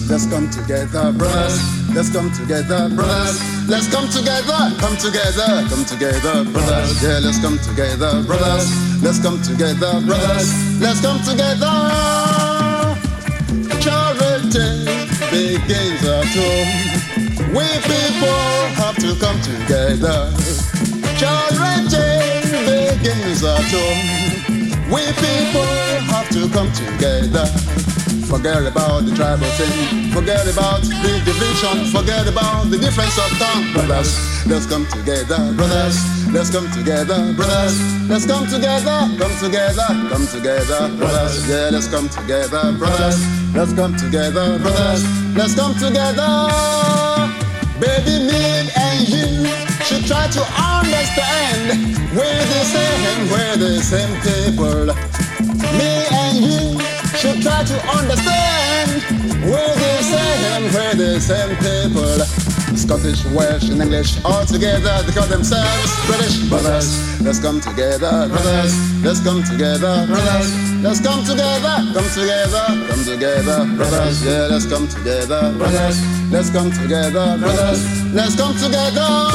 let's come together, brothers. Let's come together, brothers. Let's come together, come together, come together, brothers. Yeah, let's come together, brothers. Let's come together, brothers. Let's come together. Charity begins at home. We people have to come together. Charity begins at home. We people have to come together. Forget about the tribal thing. Forget about the division. Forget about the difference of tongue. Brothers, let's come together. Brothers, let's come together. Brothers, let's come together. Come together. Come together. Brothers, yeah, let's come together. Brothers, let's come together. Brothers, let's come together. Baby, me and you should try to understand. We're the same people. Me and you should try to understand. We're the same people. Scottish, Welsh, and English all together. They call themselves British. Brothers, let's come together. Brothers, let's come together. Brothers, let's come together. Come together. Come together. Brothers, yeah, let's come together. Brothers, let's come together. Brothers, let's come together.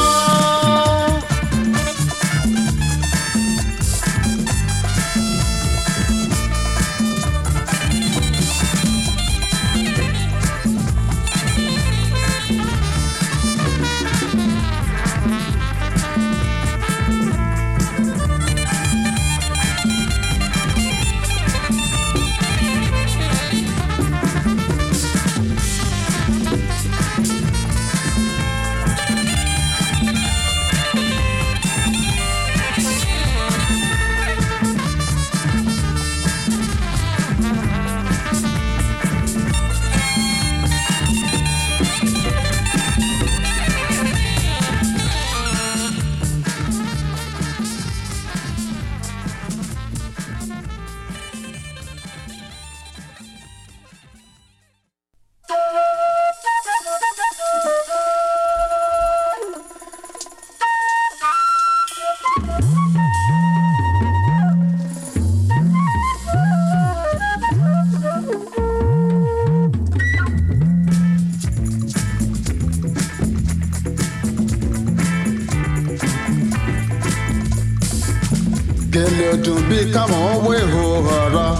Gèlè ọdún bí káwọn wé o ọ̀rọ̀.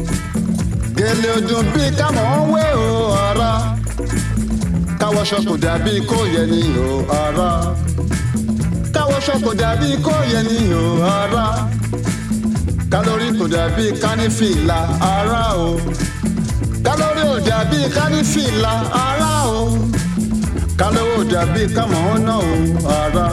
Gèlè ọdún bí káwọn wé o ọ̀rọ̀. Káwọ́ṣọ kò dàbí kó yẹ ní o ọ̀rọ̀. Káwọ́ṣọ kò dàbí kó yẹ ní o ọ̀rọ̀. Kálórì kò dàbí kánífìlà ara o. Kálórì ò dàbí kánífìlà ara o. Kálórì ò dàbí káwọn náà o ọ̀rọ̀.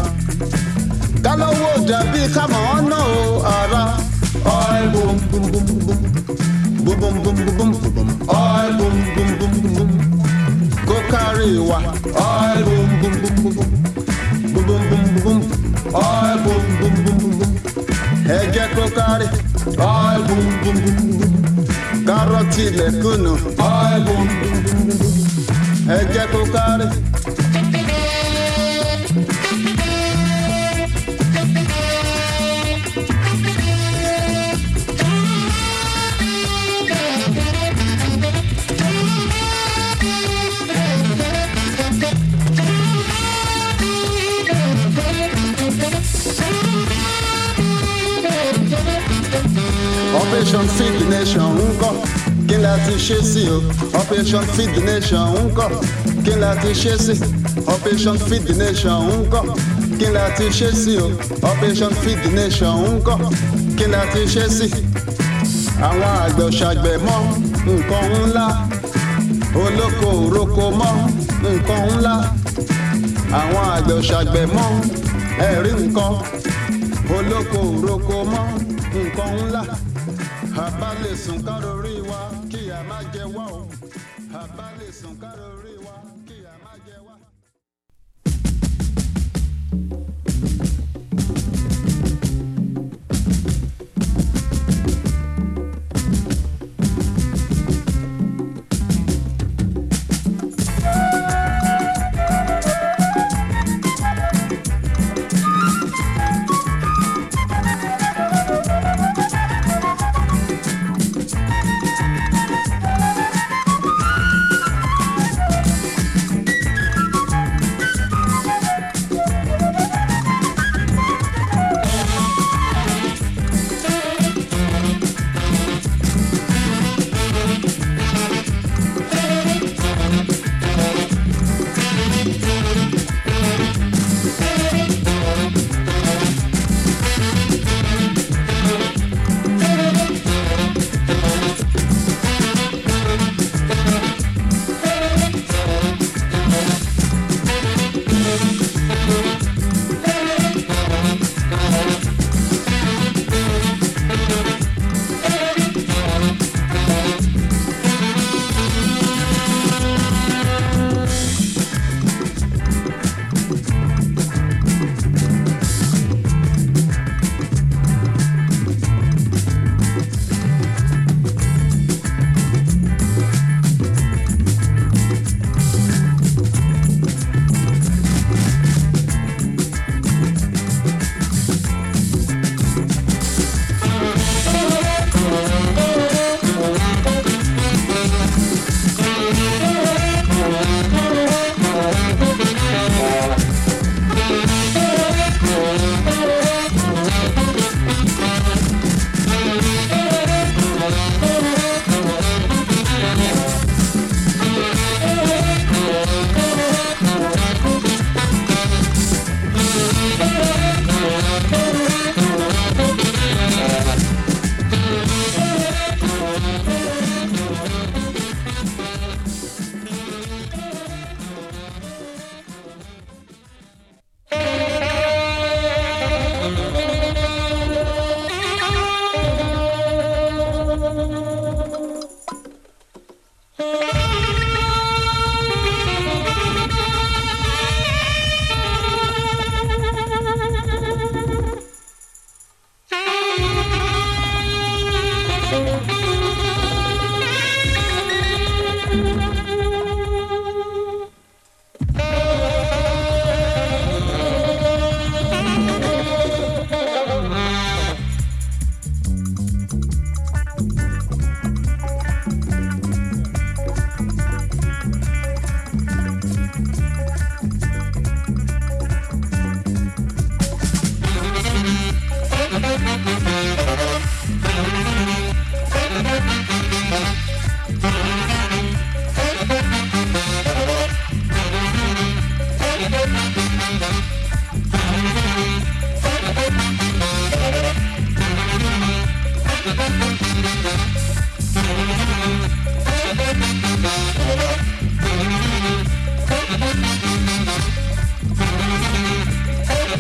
Kálówó dàbí kámọ̀ ọ̀nà o ara. Oil boom boom boom boom boom boom boom boom boom boom. Oil boom boom boom boom boom. Kó kárí wa. Oil boom boom boom boom boom boom boom boom boom. Oil boom boom boom boom boom. Ẹ jẹ́ kó kárí. Oil boom boom boom boom. Kárọ̀tì lẹ́kùnù. Oil boom boom boom boom. Ẹ jẹ́ kó kárí. Operation Feed the Nation ńkọ́ kí la ti ṣe sí o. Operation Feed the Nation ńkọ́ kí la ti ṣe sí. Operation Feed the Nation ńkọ́ kí la ti ṣe sí o. Operation Feed the Nation ńkọ́ kí la ti ṣe sí. Àwọn àgbẹ̀ òṣàgbẹ̀ mọ́ nǹkan ńlá. Olóko òroko mọ́ nǹkan ńlá. Àwọn àgbẹ̀ òṣàgbẹ̀ mọ́ ẹ̀rí nǹkan. Olóko òroko mọ́ nǹkan ńlá. Àbá lè sùn kárọ̀rí wa kí a má jẹ wá o. Àbá lè sùn kárọ̀rí wa kí a má jẹ wá.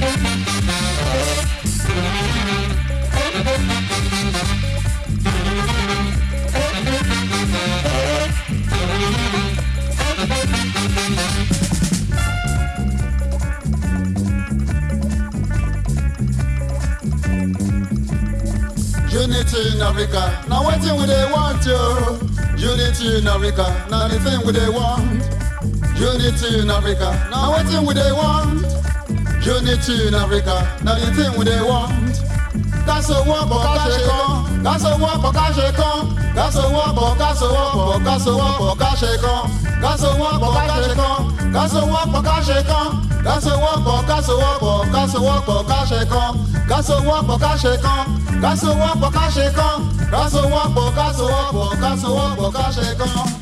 Unity in Africa, now what thing would they want you? Unity in Africa, now the thing would they want? Unity in Africa, now what thing would they want? Unity in Africa, now the thing would they want? That's a walk for Kashekon, that's a walk for Kashekon, that's a walk for Kashekon, that's a walk for Kashekon, that's a walk for Kashekon, that's a walk for Kashekon, that's a walk for Kashekon, that's a walk for Kashekon, that's a walk for Kashekon. That's a walk for Kashekon. That's a walk for Kashekon.